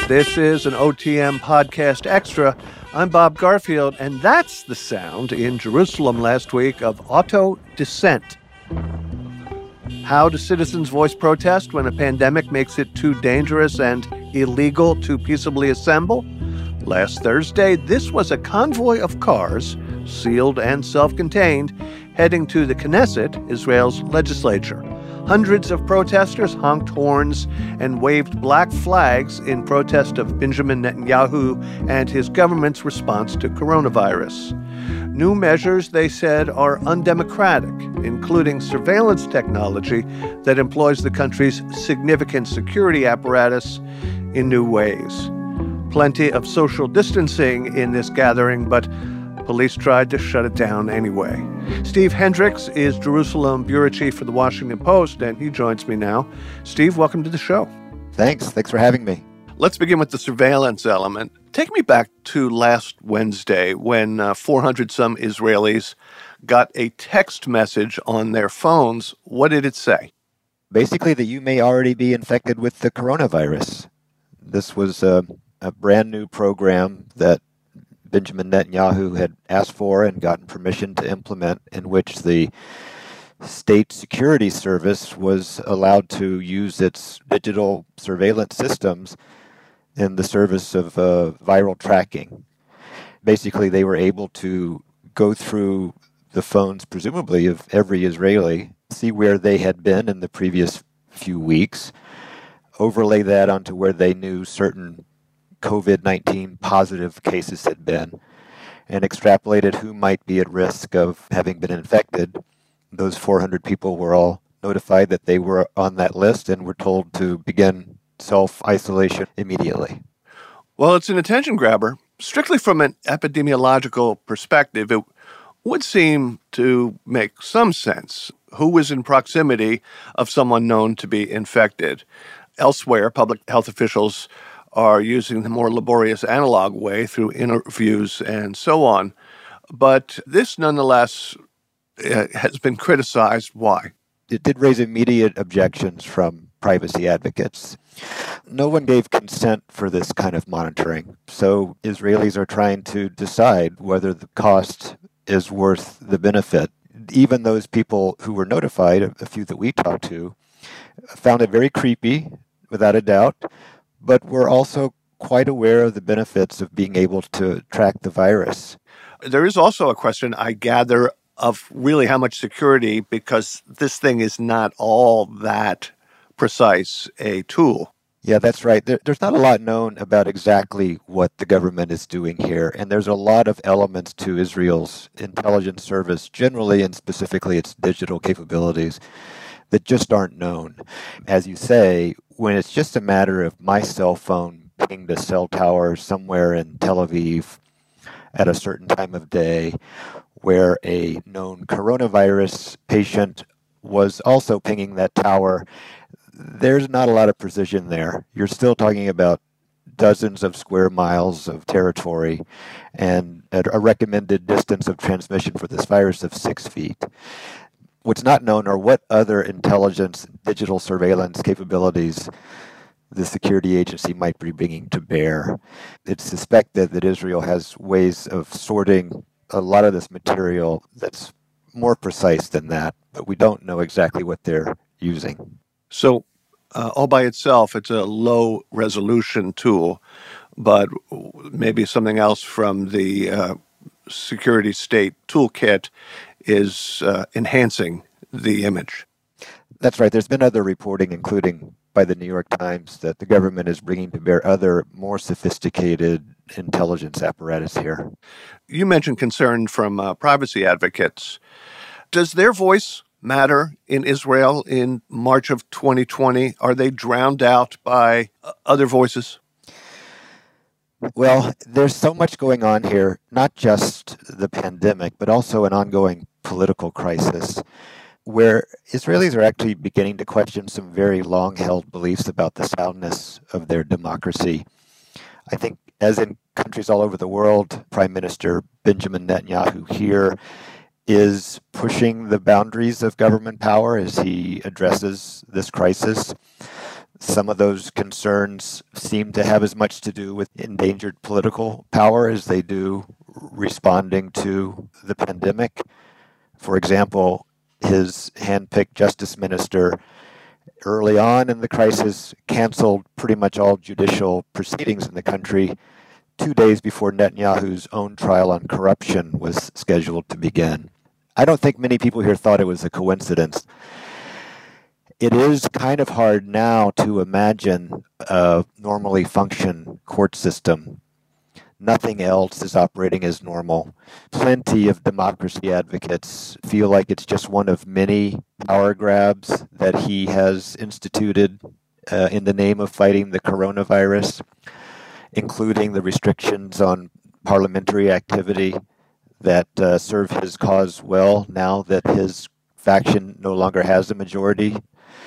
This is an OTM Podcast Extra. I'm Bob Garfield, and that's the sound in Jerusalem last week of auto dissent. How do citizens voice protest when a pandemic makes it too dangerous and illegal to peaceably assemble? Last Thursday, this was a convoy of cars, sealed and self-contained, heading to the Knesset, Israel's legislature. Hundreds of protesters honked horns and waved black flags in protest of Benjamin Netanyahu and his government's response to coronavirus. New measures, they said, are undemocratic, including surveillance technology that employs the country's significant security apparatus in new ways. Plenty of social distancing in this gathering, but police tried to shut it down anyway. Steve Hendricks is Jerusalem bureau chief for The Washington Post, and he joins me now. Steve, welcome to the show. Thanks for having me. Let's begin with the surveillance element. Take me back to last Wednesday when 400-some Israelis got a text message on their phones. What did it say? Basically that you may already be infected with the coronavirus. This was a brand new program that Benjamin Netanyahu had asked for and gotten permission to implement, in which the state security service was allowed to use its digital surveillance systems in the service of viral tracking. Basically, they were able to go through the phones, presumably, of every Israeli, see where they had been in the previous few weeks, overlay that onto where they knew certain COVID-19 positive cases had been, and extrapolated who might be at risk of having been infected. Those 400 people were all notified that they were on that list and were told to begin self-isolation immediately. Well, it's an attention grabber. Strictly from an epidemiological perspective, it would seem to make some sense. Who was in proximity of someone known to be infected? Elsewhere, public health officials are using the more laborious analog way through interviews and so on. But this, nonetheless, has been criticized. Why? It did raise immediate objections from privacy advocates. No one gave consent for this kind of monitoring, so Israelis are trying to decide whether the cost is worth the benefit. Even those people who were notified, a few that we talked to, found it very creepy, without a doubt, but we're also quite aware of the benefits of being able to track the virus. There is also a question, I gather, of really how much security, because this thing is not all that precise a tool. Yeah, that's right. There's not a lot known about exactly what the government is doing here, and there's a lot of elements to Israel's intelligence service generally, and specifically its digital capabilities, that just aren't known. As you say, when it's just a matter of my cell phone pinged a cell tower somewhere in Tel Aviv at a certain time of day, where a known coronavirus patient was also pinging that tower, there's not a lot of precision there. You're still talking about dozens of square miles of territory and a recommended distance of transmission for this virus of 6 feet. What's not known are what other intelligence, digital surveillance capabilities the security agency might be bringing to bear. It's suspected that Israel has ways of sorting a lot of this material that's more precise than that, but we don't know exactly what they're using. So all by itself, it's a low-resolution tool, but maybe something else from the security state toolkit is enhancing the image. That's right. There's been other reporting, including by the New York Times, that the government is bringing to bear other, more sophisticated intelligence apparatus here. You mentioned concern from privacy advocates. Does their voice matter in Israel in March of 2020? Are they drowned out by other voices? Well, there's so much going on here, not just the pandemic, but also an ongoing political crisis, where Israelis are actually beginning to question some very long-held beliefs about the soundness of their democracy. I think, as in countries all over the world, Prime Minister Benjamin Netanyahu here is pushing the boundaries of government power as he addresses this crisis. Some of those concerns seem to have as much to do with endangered political power as they do responding to the pandemic. For example, his handpicked justice minister early on in the crisis canceled pretty much all judicial proceedings in the country 2 days before Netanyahu's own trial on corruption was scheduled to begin. I don't think many people here thought it was a coincidence. It is kind of hard now to imagine a normally function court system. Nothing else is operating as normal. Plenty of democracy advocates feel like it's just one of many power grabs that he has instituted in the name of fighting the coronavirus, including the restrictions on parliamentary activity that serve his cause well now that his faction no longer has a majority.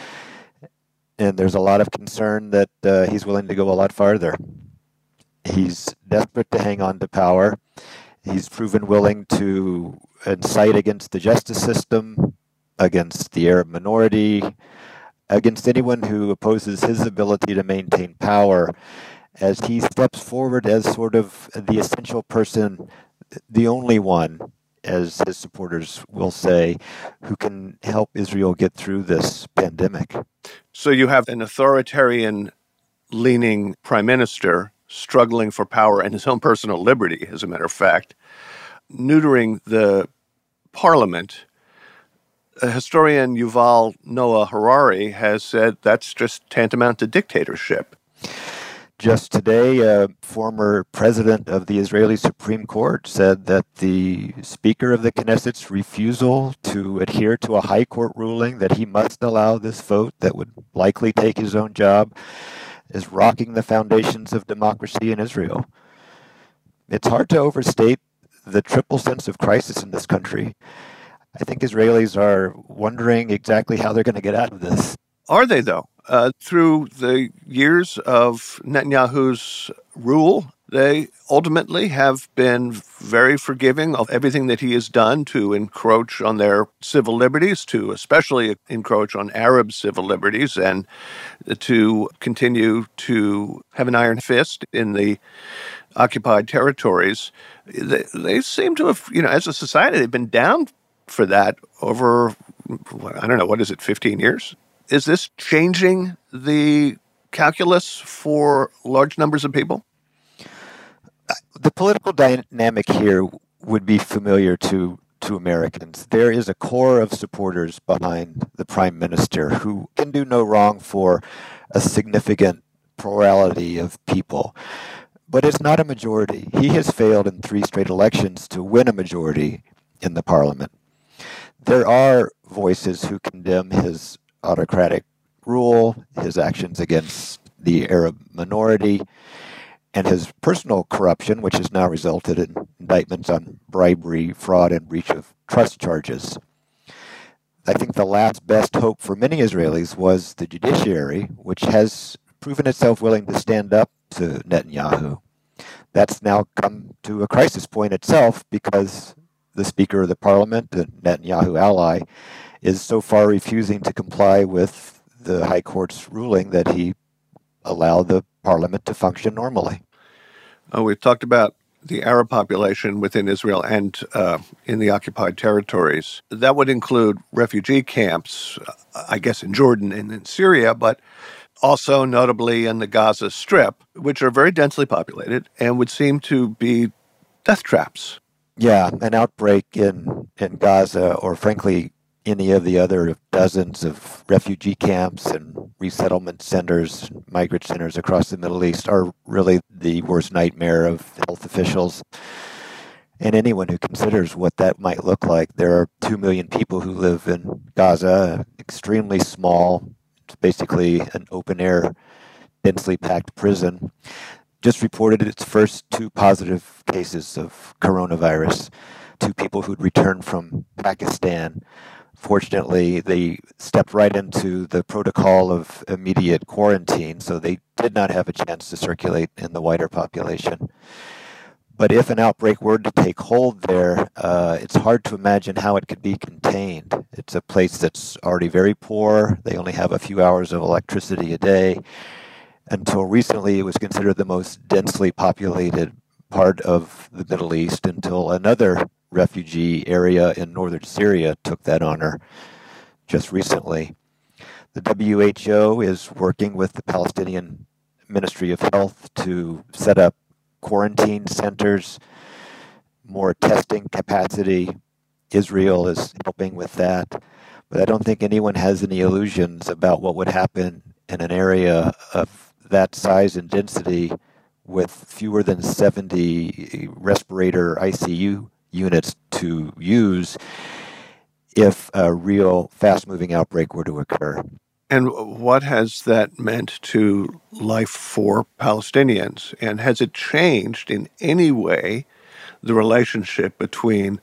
And there's a lot of concern that he's willing to go a lot farther. He's desperate to hang on to power. He's proven willing to incite against the justice system, against the Arab minority, against anyone who opposes his ability to maintain power, as he steps forward as sort of the essential person, the only one, as his supporters will say, who can help Israel get through this pandemic. So you have an authoritarian-leaning prime minister struggling for power and his own personal liberty, as a matter of fact, neutering the parliament. Historian Yuval Noah Harari has said that's just tantamount to dictatorship. Just today, a former president of the Israeli Supreme Court said that the Speaker of the Knesset's refusal to adhere to a high court ruling that he must allow this vote that would likely take his own job is rocking the foundations of democracy in Israel. It's hard to overstate the triple sense of crisis in this country. I think Israelis are wondering exactly how they're going to get out of this. Are they, though? Through the years of Netanyahu's rule, they ultimately have been very forgiving of everything that he has done to encroach on their civil liberties, to especially encroach on Arab civil liberties, and to continue to have an iron fist in the occupied territories. They seem to have, as a society, they've been down for that over, 15 years? Is this changing the calculus for large numbers of people? The political dynamic here would be familiar to Americans. There is a core of supporters behind the prime minister who can do no wrong for a significant plurality of people. But it's not a majority. He has failed in 3 straight elections to win a majority in the parliament. There are voices who condemn his autocratic rule, his actions against the Arab minority, and his personal corruption, which has now resulted in indictments on bribery, fraud, and breach of trust charges. I think the last best hope for many Israelis was the judiciary, which has proven itself willing to stand up to Netanyahu. That's now come to a crisis point itself because the Speaker of the Parliament, a Netanyahu ally, is so far refusing to comply with the High Court's ruling that he allow the Parliament to function normally. We've talked about the Arab population within Israel and in the occupied territories. That would include refugee camps, I guess, in Jordan and in Syria, but also notably in the Gaza Strip, which are very densely populated and would seem to be death traps. Yeah, an outbreak in Gaza, or frankly, any of the other dozens of refugee camps and resettlement centers, migrant centers across the Middle East are really the worst nightmare of health officials and anyone who considers what that might look like. There are 2 million people who live in Gaza, extremely small. It's basically an open-air, densely packed prison. Just reported its first 2 positive cases of coronavirus, 2 people who'd returned from Pakistan. Fortunately, they stepped right into the protocol of immediate quarantine, so they did not have a chance to circulate in the wider population. But if an outbreak were to take hold there, it's hard to imagine how it could be contained. It's a place that's already very poor. They only have a few hours of electricity a day. Until recently, it was considered the most densely populated part of the Middle East until another refugee area in northern Syria took that honor just recently. The WHO is working with the Palestinian Ministry of Health to set up quarantine centers, more testing capacity. Israel is helping with that. But I don't think anyone has any illusions about what would happen in an area of that size and density with fewer than 70 respirator ICU units to use if a real fast-moving outbreak were to occur. And what has that meant to life for Palestinians? And has it changed in any way the relationship between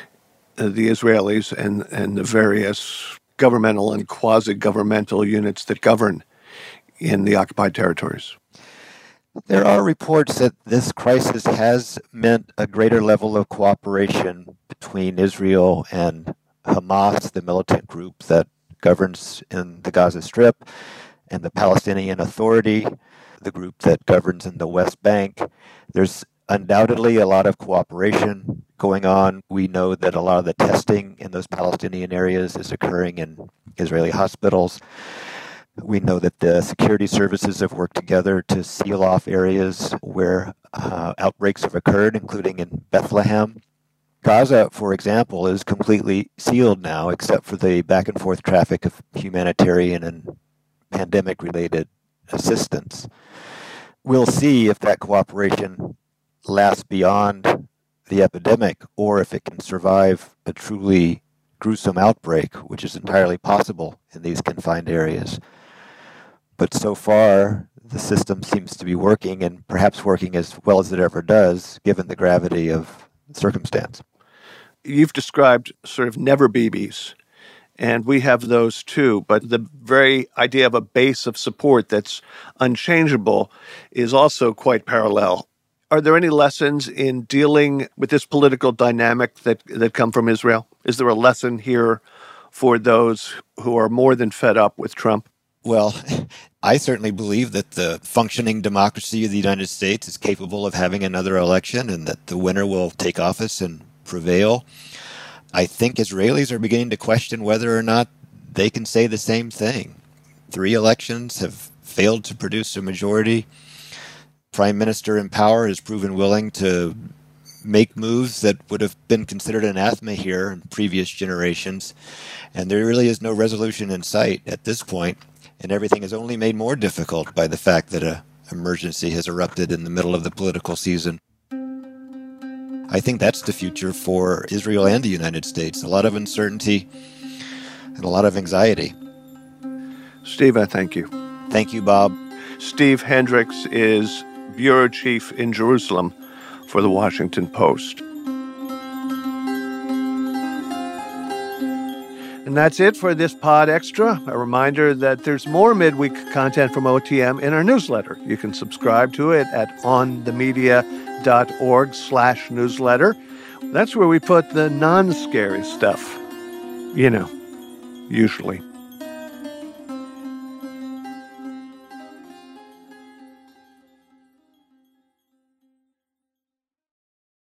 the Israelis and the various governmental and quasi-governmental units that govern in the occupied territories? There are reports that this crisis has meant a greater level of cooperation between Israel and Hamas, the militant group that governs in the Gaza Strip, and the Palestinian Authority, the group that governs in the West Bank. There's undoubtedly a lot of cooperation going on. We know that a lot of the testing in those Palestinian areas is occurring in Israeli hospitals. We know that the security services have worked together to seal off areas where outbreaks have occurred, including in Bethlehem. Gaza, for example, is completely sealed now, except for the back and forth traffic of humanitarian and pandemic-related assistance. We'll see if that cooperation lasts beyond the epidemic or if it can survive a truly gruesome outbreak, which is entirely possible in these confined areas. But so far, the system seems to be working, and perhaps working as well as it ever does, given the gravity of the circumstance. You've described sort of never BBs, and we have those too, but the very idea of a base of support that's unchangeable is also quite parallel. Are there any lessons in dealing with this political dynamic that come from Israel? Is there a lesson here for those who are more than fed up with Trump? Well, I certainly believe that the functioning democracy of the United States is capable of having another election and that the winner will take office and prevail. I think Israelis are beginning to question whether or not they can say the same thing. 3 elections have failed to produce a majority. Prime Minister in power has proven willing to make moves that would have been considered anathema here in previous generations. And there really is no resolution in sight at this point. And everything is only made more difficult by the fact that an emergency has erupted in the middle of the political season. I think that's the future for Israel and the United States. A lot of uncertainty and a lot of anxiety. Steve, I thank you. Thank you, Bob. Steve Hendricks is bureau chief in Jerusalem for The Washington Post. And that's it for this Pod Extra. A reminder that there's more midweek content from OTM in our newsletter. You can subscribe to it at onthemedia.org/newsletter. That's where we put the non-scary stuff. Usually.